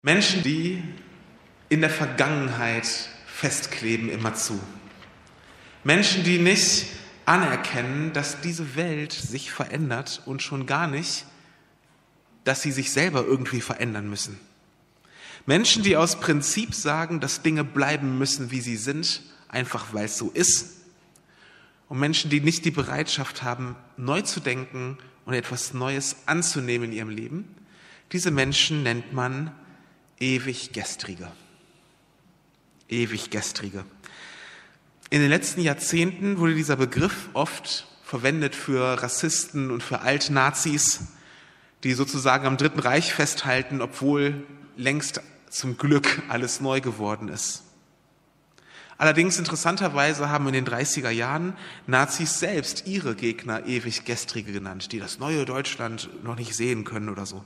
Menschen, die in der Vergangenheit festkleben immerzu. Menschen, die nicht anerkennen, dass diese Welt sich verändert und schon gar nicht, dass sie sich selber irgendwie verändern müssen. Menschen, die aus Prinzip sagen, dass Dinge bleiben müssen, wie sie sind, einfach weil es so ist. Und Menschen, die nicht die Bereitschaft haben, neu zu denken und etwas Neues anzunehmen in ihrem Leben. Diese Menschen nennt man ewig Gestrige. Ewig Gestrige. In den letzten Jahrzehnten wurde dieser Begriff oft verwendet für Rassisten und für Altnazis, die sozusagen am Dritten Reich festhalten, obwohl längst zum Glück alles neu geworden ist. Allerdings interessanterweise haben in den 30er Jahren Nazis selbst ihre Gegner ewig Gestrige genannt, die das neue Deutschland noch nicht sehen können oder so.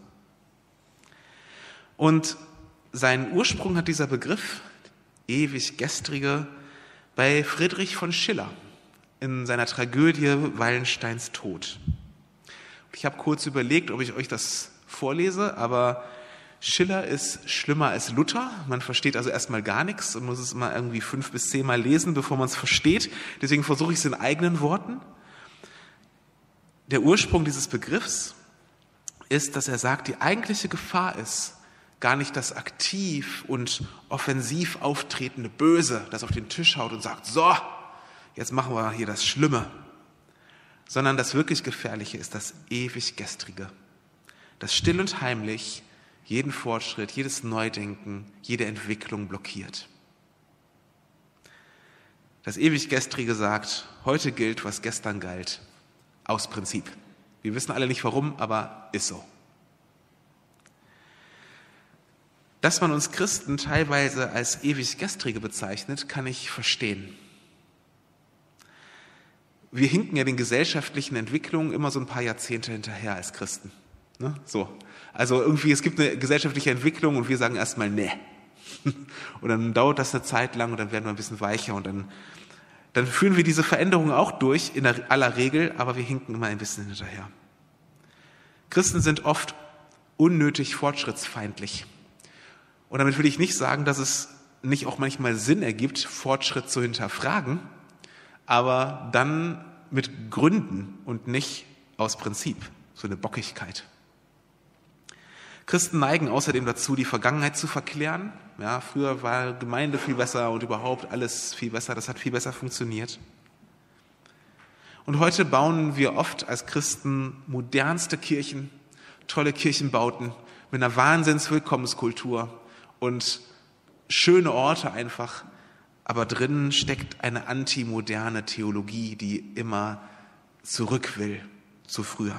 Und seinen Ursprung hat dieser Begriff, ewig Gestrige, bei Friedrich von Schiller in seiner Tragödie Wallensteins Tod. Ich habe kurz überlegt, ob ich euch das vorlese, aber Schiller ist schlimmer als Luther. Man versteht also erstmal gar nichts und muss es immer irgendwie 5 bis 10 Mal lesen, bevor man es versteht. Deswegen versuche ich es in eigenen Worten. Der Ursprung dieses Begriffs ist, dass er sagt, die eigentliche Gefahr ist gar nicht das aktiv und offensiv auftretende Böse, das auf den Tisch haut und sagt, so, jetzt machen wir hier das Schlimme, sondern das wirklich Gefährliche ist das ewig Gestrige, das still und heimlich jeden Fortschritt, jedes Neudenken, jede Entwicklung blockiert. Das ewig Gestrige sagt, heute gilt, was gestern galt, aus Prinzip. Wir wissen alle nicht warum, aber ist so. Dass man uns Christen teilweise als ewig Gestrige bezeichnet, kann ich verstehen. Wir hinken ja den gesellschaftlichen Entwicklungen immer so ein paar Jahrzehnte hinterher als Christen. Ne? So. Also irgendwie, es gibt eine gesellschaftliche Entwicklung und wir sagen erstmal nee. Und dann dauert das eine Zeit lang und dann werden wir ein bisschen weicher und dann führen wir diese Veränderungen auch durch, in aller Regel, aber wir hinken immer ein bisschen hinterher. Christen sind oft unnötig fortschrittsfeindlich. Und damit will ich nicht sagen, dass es nicht auch manchmal Sinn ergibt, Fortschritt zu hinterfragen, aber dann mit Gründen und nicht aus Prinzip, so eine Bockigkeit. Christen neigen außerdem dazu, die Vergangenheit zu verklären. Ja, früher war Gemeinde viel besser und überhaupt alles viel besser, das hat viel besser funktioniert. Und heute bauen wir oft als Christen modernste Kirchen, tolle Kirchenbauten mit einer Wahnsinns-Willkommenskultur und schöne Orte einfach, aber drinnen steckt eine antimoderne Theologie, die immer zurück will zu früher.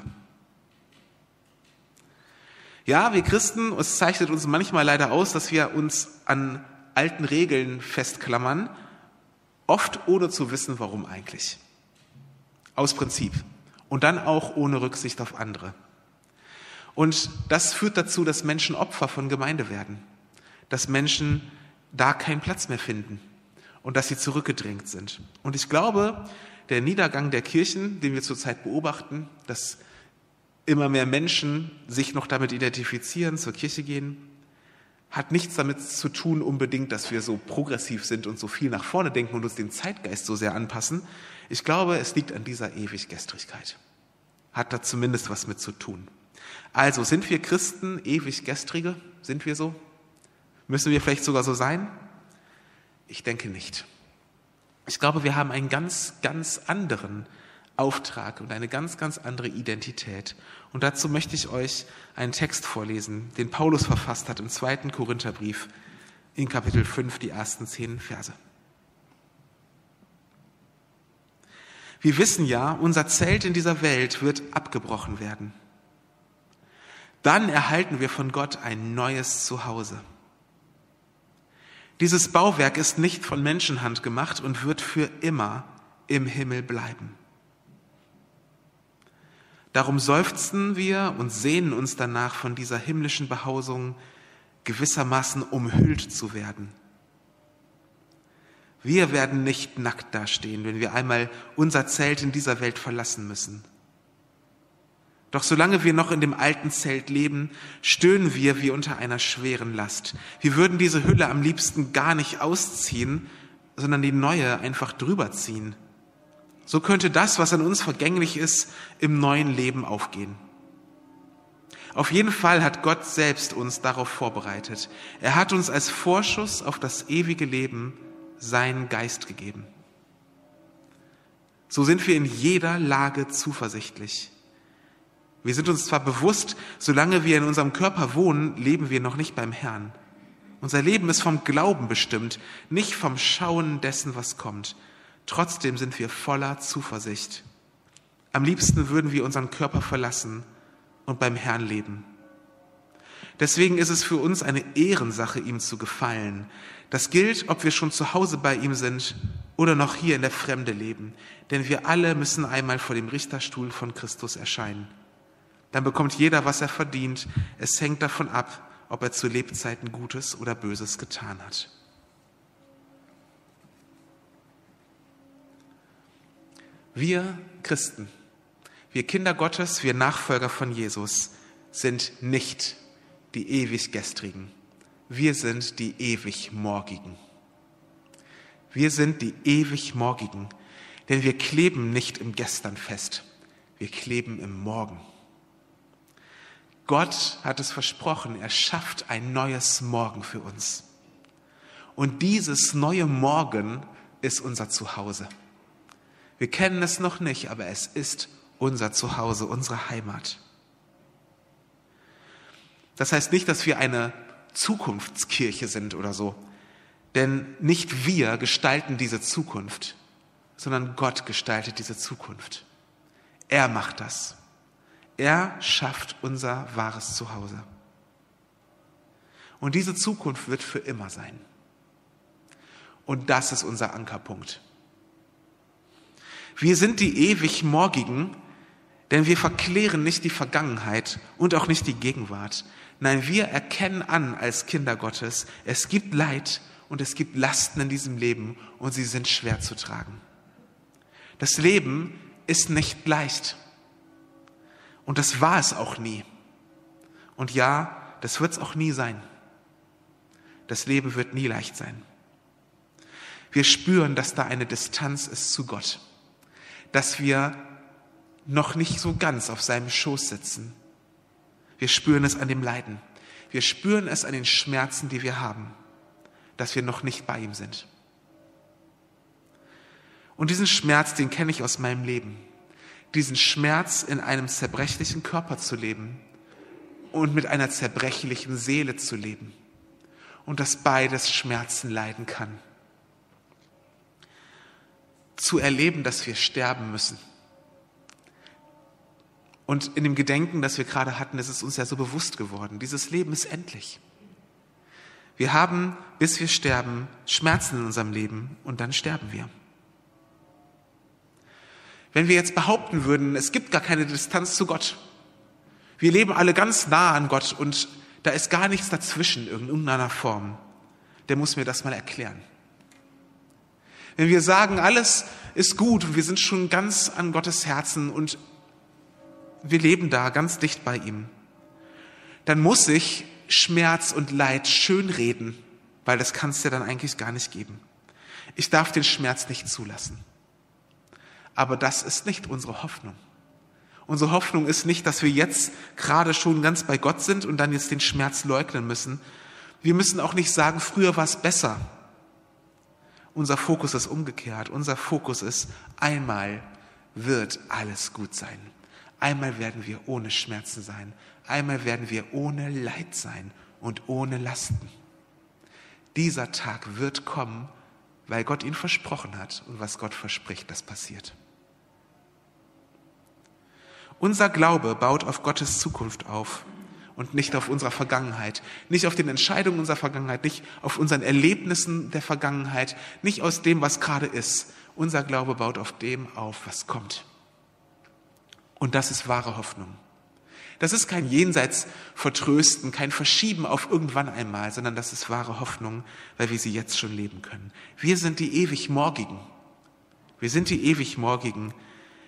Ja, wir Christen, es zeichnet uns manchmal leider aus, dass wir uns an alten Regeln festklammern, oft ohne zu wissen, warum eigentlich. Aus Prinzip. Und dann auch ohne Rücksicht auf andere. Und das führt dazu, dass Menschen Opfer von Gemeinde werden. Dass Menschen da keinen Platz mehr finden und dass sie zurückgedrängt sind. Und ich glaube, der Niedergang der Kirchen, den wir zurzeit beobachten, dass immer mehr Menschen sich noch damit identifizieren, zur Kirche gehen, hat nichts damit zu tun unbedingt, dass wir so progressiv sind und so viel nach vorne denken und uns den Zeitgeist so sehr anpassen. Ich glaube, es liegt an dieser Ewiggestrigkeit. Hat da zumindest was mit zu tun. Also, sind wir Christen ewig Gestrige? Sind wir so? Müssen wir vielleicht sogar so sein? Ich denke nicht. Ich glaube, wir haben einen ganz, ganz anderen Auftrag und eine ganz, ganz andere Identität. Und dazu möchte ich euch einen Text vorlesen, den Paulus verfasst hat im 2. Korintherbrief in Kapitel 5, die ersten 10 Verse. Wir wissen ja, unser Zelt in dieser Welt wird abgebrochen werden. Dann erhalten wir von Gott ein neues Zuhause. Dieses Bauwerk ist nicht von Menschenhand gemacht und wird für immer im Himmel bleiben. Darum seufzen wir und sehnen uns danach, von dieser himmlischen Behausung gewissermaßen umhüllt zu werden. Wir werden nicht nackt dastehen, wenn wir einmal unser Zelt in dieser Welt verlassen müssen. Doch solange wir noch in dem alten Zelt leben, stöhnen wir wie unter einer schweren Last. Wir würden diese Hülle am liebsten gar nicht ausziehen, sondern die neue einfach drüber ziehen. So könnte das, was an uns vergänglich ist, im neuen Leben aufgehen. Auf jeden Fall hat Gott selbst uns darauf vorbereitet. Er hat uns als Vorschuss auf das ewige Leben seinen Geist gegeben. So sind wir in jeder Lage zuversichtlich. Wir sind uns zwar bewusst, solange wir in unserem Körper wohnen, leben wir noch nicht beim Herrn. Unser Leben ist vom Glauben bestimmt, nicht vom Schauen dessen, was kommt. Trotzdem sind wir voller Zuversicht. Am liebsten würden wir unseren Körper verlassen und beim Herrn leben. Deswegen ist es für uns eine Ehrensache, ihm zu gefallen. Das gilt, ob wir schon zu Hause bei ihm sind oder noch hier in der Fremde leben. Denn wir alle müssen einmal vor dem Richterstuhl von Christus erscheinen. Dann bekommt jeder, was er verdient. Es hängt davon ab, ob er zu Lebzeiten Gutes oder Böses getan hat. Wir Christen, wir Kinder Gottes, wir Nachfolger von Jesus, sind nicht die ewig Gestrigen. Wir sind die ewig Morgigen. Wir sind die ewig Morgigen, denn wir kleben nicht im Gestern fest, wir kleben im Morgen. Gott hat es versprochen, er schafft ein neues Morgen für uns. Und dieses neue Morgen ist unser Zuhause. Wir kennen es noch nicht, aber es ist unser Zuhause, unsere Heimat. Das heißt nicht, dass wir eine Zukunftskirche sind oder so. Denn nicht wir gestalten diese Zukunft, sondern Gott gestaltet diese Zukunft. Er macht das. Er schafft unser wahres Zuhause. Und diese Zukunft wird für immer sein. Und das ist unser Ankerpunkt. Wir sind die ewig Morgigen, denn wir verklären nicht die Vergangenheit und auch nicht die Gegenwart. Nein, wir erkennen an als Kinder Gottes, es gibt Leid und es gibt Lasten in diesem Leben und sie sind schwer zu tragen. Das Leben ist nicht leicht. Und das war es auch nie. Und ja, das wird es auch nie sein. Das Leben wird nie leicht sein. Wir spüren, dass da eine Distanz ist zu Gott. Dass wir noch nicht so ganz auf seinem Schoß sitzen. Wir spüren es an dem Leiden. Wir spüren es an den Schmerzen, die wir haben. Dass wir noch nicht bei ihm sind. Und diesen Schmerz, den kenne ich aus meinem Leben. Diesen Schmerz, in einem zerbrechlichen Körper zu leben und mit einer zerbrechlichen Seele zu leben. Und dass beides Schmerzen leiden kann. Zu erleben, dass wir sterben müssen. Und in dem Gedenken, das wir gerade hatten, ist es uns ja so bewusst geworden. Dieses Leben ist endlich. Wir haben, bis wir sterben, Schmerzen in unserem Leben und dann sterben wir. Wenn wir jetzt behaupten würden, es gibt gar keine Distanz zu Gott. Wir leben alle ganz nah an Gott und da ist gar nichts dazwischen in irgendeiner Form. Der muss mir das mal erklären. Wenn wir sagen, alles ist gut und wir sind schon ganz an Gottes Herzen und wir leben da ganz dicht bei ihm, dann muss ich Schmerz und Leid schönreden, weil das kann es ja dann eigentlich gar nicht geben. Ich darf den Schmerz nicht zulassen. Aber das ist nicht unsere Hoffnung. Unsere Hoffnung ist nicht, dass wir jetzt gerade schon ganz bei Gott sind und dann jetzt den Schmerz leugnen müssen. Wir müssen auch nicht sagen, früher war es besser. Unser Fokus ist umgekehrt. Unser Fokus ist, einmal wird alles gut sein. Einmal werden wir ohne Schmerzen sein. Einmal werden wir ohne Leid sein und ohne Lasten. Dieser Tag wird kommen, weil Gott ihn versprochen hat und was Gott verspricht, das passiert. Unser Glaube baut auf Gottes Zukunft auf und nicht auf unserer Vergangenheit, nicht auf den Entscheidungen unserer Vergangenheit, nicht auf unseren Erlebnissen der Vergangenheit, nicht aus dem, was gerade ist. Unser Glaube baut auf dem auf, was kommt. Und das ist wahre Hoffnung. Das ist kein Jenseits vertrösten, kein Verschieben auf irgendwann einmal, sondern das ist wahre Hoffnung, weil wir sie jetzt schon leben können. Wir sind die ewig Morgigen. Wir sind die ewig Morgigen,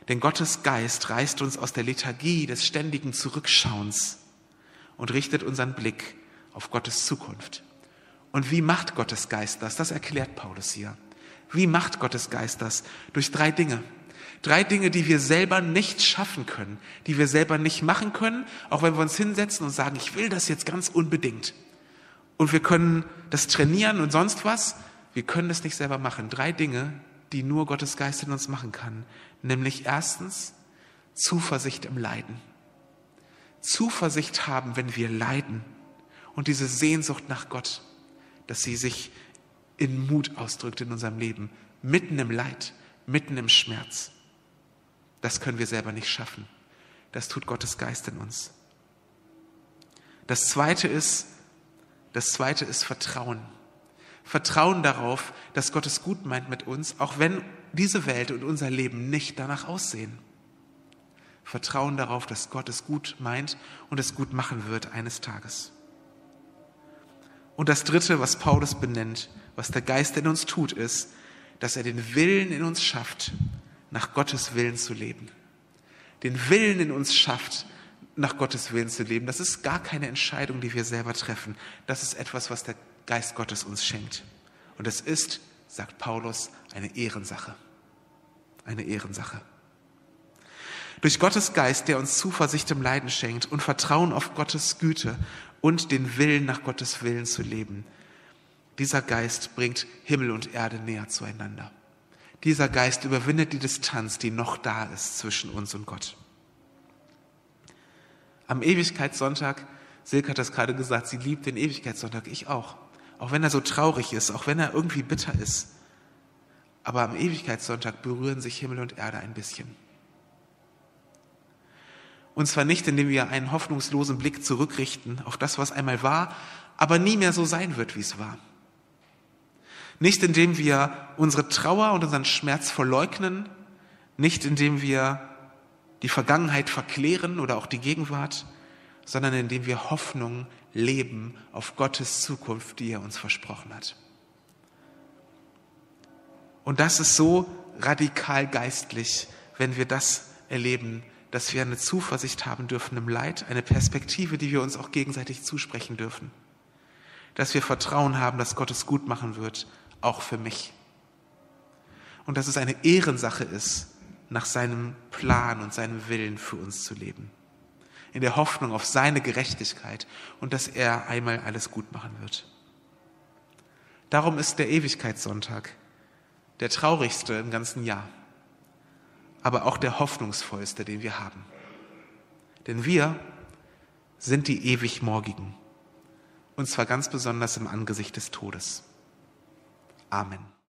Denn Gottes Geist reißt uns aus der Lethargie des ständigen Zurückschauens und richtet unseren Blick auf Gottes Zukunft. Und wie macht Gottes Geist das? Das erklärt Paulus hier. Wie macht Gottes Geist das? Durch 3 Dinge. 3 Dinge, die wir selber nicht schaffen können, die wir selber nicht machen können, auch wenn wir uns hinsetzen und sagen, ich will das jetzt ganz unbedingt. Und wir können das trainieren und sonst was. Wir können es nicht selber machen. 3 Dinge, die nur Gottes Geist in uns machen kann. Nämlich erstens Zuversicht im Leiden. Zuversicht haben, wenn wir leiden. Und diese Sehnsucht nach Gott, dass sie sich in Mut ausdrückt in unserem Leben. Mitten im Leid, mitten im Schmerz. Das können wir selber nicht schaffen. Das tut Gottes Geist in uns. Das zweite ist Vertrauen. Vertrauen darauf, dass Gott es gut meint mit uns, auch wenn diese Welt und unser Leben nicht danach aussehen. Vertrauen darauf, dass Gott es gut meint und es gut machen wird eines Tages. Und das dritte, was Paulus benennt, was der Geist in uns tut, ist, dass er den Willen in uns schafft, nach Gottes Willen zu leben. Den Willen in uns schafft, nach Gottes Willen zu leben. Das ist gar keine Entscheidung, die wir selber treffen. Das ist etwas, was der Geist Gottes uns schenkt. Und es ist, sagt Paulus, eine Ehrensache. Eine Ehrensache. Durch Gottes Geist, der uns Zuversicht im Leiden schenkt und Vertrauen auf Gottes Güte und den Willen, nach Gottes Willen zu leben. Dieser Geist bringt Himmel und Erde näher zueinander. Dieser Geist überwindet die Distanz, die noch da ist zwischen uns und Gott. Am Ewigkeitssonntag, Silke hat das gerade gesagt, sie liebt den Ewigkeitssonntag, ich auch. Auch wenn er so traurig ist, auch wenn er irgendwie bitter ist. Aber am Ewigkeitssonntag berühren sich Himmel und Erde ein bisschen. Und zwar nicht, indem wir einen hoffnungslosen Blick zurückrichten auf das, was einmal war, aber nie mehr so sein wird, wie es war. Nicht, indem wir unsere Trauer und unseren Schmerz verleugnen, nicht, indem wir die Vergangenheit verklären oder auch die Gegenwart, sondern indem wir Hoffnung leben auf Gottes Zukunft, die er uns versprochen hat. Und das ist so radikal geistlich, wenn wir das erleben, dass wir eine Zuversicht haben dürfen im Leid, eine Perspektive, die wir uns auch gegenseitig zusprechen dürfen. Dass wir Vertrauen haben, dass Gott es gut machen wird, auch für mich. Und dass es eine Ehrensache ist, nach seinem Plan und seinem Willen für uns zu leben. In der Hoffnung auf seine Gerechtigkeit und dass er einmal alles gut machen wird. Darum ist der Ewigkeitssonntag der traurigste im ganzen Jahr, aber auch der hoffnungsvollste, den wir haben. Denn wir sind die Ewigmorgigen, und zwar ganz besonders im Angesicht des Todes. Amen.